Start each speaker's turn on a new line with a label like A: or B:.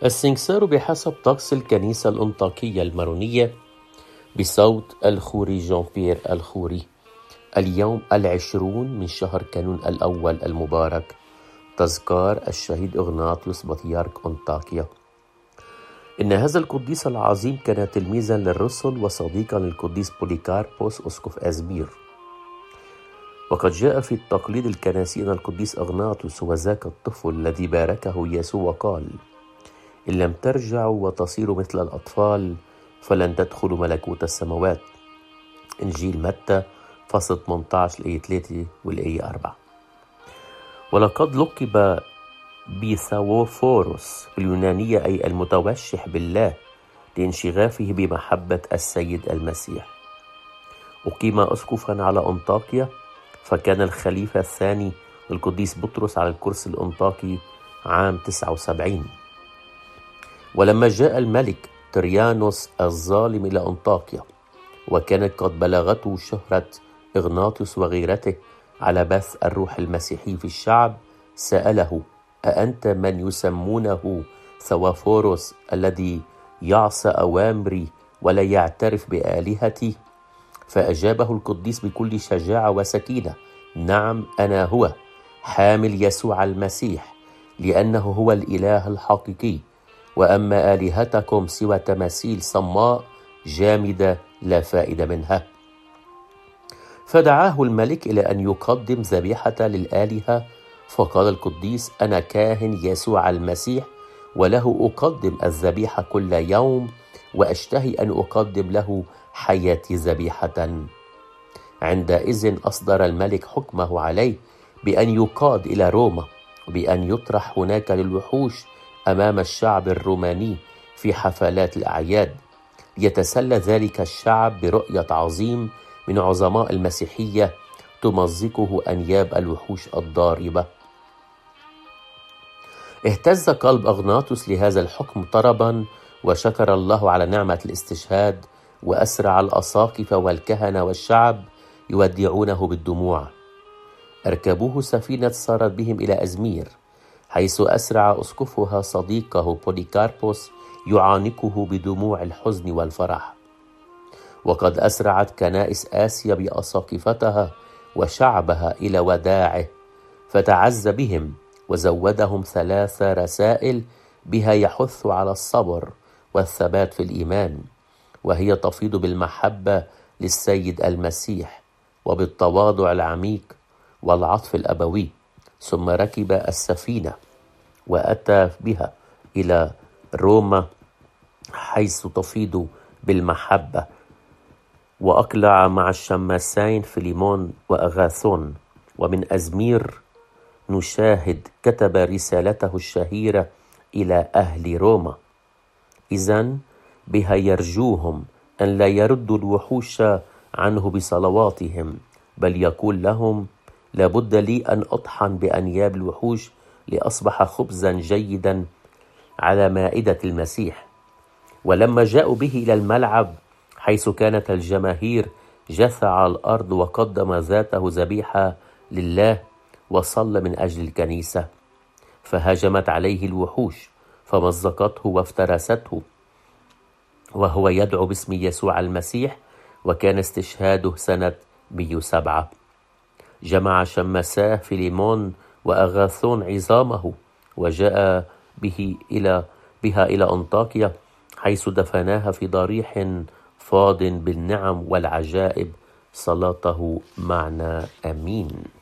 A: السنكسار بحسب طقس الكنيسة الأنطاكية المارونية بصوت الخوري جان بيير الخوري. اليوم 20 من شهر كانون الأول المبارك، تذكار الشهيد إغناطيوس بطريرك أنطاكيا. إن هذا القديس العظيم كان تلميذا للرسل وصديقا للقديس بوليكاربوس أسقف أزمير. وقد جاء في التقليد الكنسي أن القديس إغناطيوس هو ذاك الطفل الذي باركه يسوع وقال: إن لم ترجعوا وتصيروا مثل الأطفال فلن تدخلوا ملكوت السماوات. إنجيل متى فصل 18 الآية 3 والآية 4. ولقد لقب بثاوفوروس باليونانية أي المتوشح بالله لانشغافه بمحبة السيد المسيح. أقيم أسقفا على أنطاكيا، فكان الخليفة الثاني القديس بطرس على الكرسي الأنطاكي عام 79. ولما جاء الملك تريانوس الظالم إلى أنطاكيا وكانت قد بلغته شهرة إغناطيوس وغيرته على بث الروح المسيحي في الشعب، سأله: أأنت من يسمونه ثوافوروس الذي يعصى أوامري ولا يعترف بآلهتي؟ فأجابه القديس بكل شجاعة وسكينة: نعم، أنا هو، حامل يسوع المسيح، لأنه هو الإله الحقيقي، وأما آلهتكم سوى تماثيل صماء جامدة لا فائدة منها. فدعاه الملك إلى أن يقدم ذبيحة للآلهة، فقال القديس: أنا كاهن يسوع المسيح، وله أقدم الذبيحة كل يوم، وأشتهي أن أقدم له حياتي ذبيحة. عندئذ أصدر الملك حكمه عليه بأن يقاد إلى روما، وبأن يطرح هناك للوحوش أمام الشعب الروماني في حفلات الأعياد، ليتسلى ذلك الشعب برؤية عظيم من عظماء المسيحية تمزقه أنياب الوحوش الضاربة. اهتز قلب أغناطيوس لهذا الحكم طربا، وشكر الله على نعمة الاستشهاد، وأسرع الأساقفة والكهنة والشعب يودعونه بالدموع. أركبوه سفينة سارت بهم إلى أزمير، حيث أسرع أسقفها صديقه بوليكاربوس يعانقه بدموع الحزن والفرح. وقد أسرعت كنائس آسيا بأساقفتها وشعبها إلى وداعه، فتعز بهم وزودهم 3 رسائل بها يحث على الصبر والثبات في الإيمان، وهي تفيض بالمحبة للسيد المسيح وبالتواضع العميق والعطف الأبوي. ثم ركب السفينة وأتى بها إلى روما، حيث تفيض بالمحبة، وأقلع مع الشماسين فيليمون وأغاثون. ومن أزمير نشاهد كتب رسالته الشهيرة إلى أهل روما: إذن بها يرجوهم أن لا يردوا الوحوش عنه بصلواتهم، بل يقول لهم: لابد لي أن أطحن بأنياب الوحوش لأصبح خبزا جيدا على مائدة المسيح. ولما جاءوا به إلى الملعب حيث كانت الجماهير، جثى على الأرض وقدم ذاته ذبيحة لله، وصلى من أجل الكنيسة. فهجمت عليه الوحوش فمزقته وافترسته وهو يدعو باسم يسوع المسيح، وكان استشهاده سنة 107. جمع شمساه فيليمون وأغاثون عظامه، وجاء بها إلى أنطاكيا، حيث دفناها في ضريح فاض بالنعم والعجائب. صلاته معنا، آمين.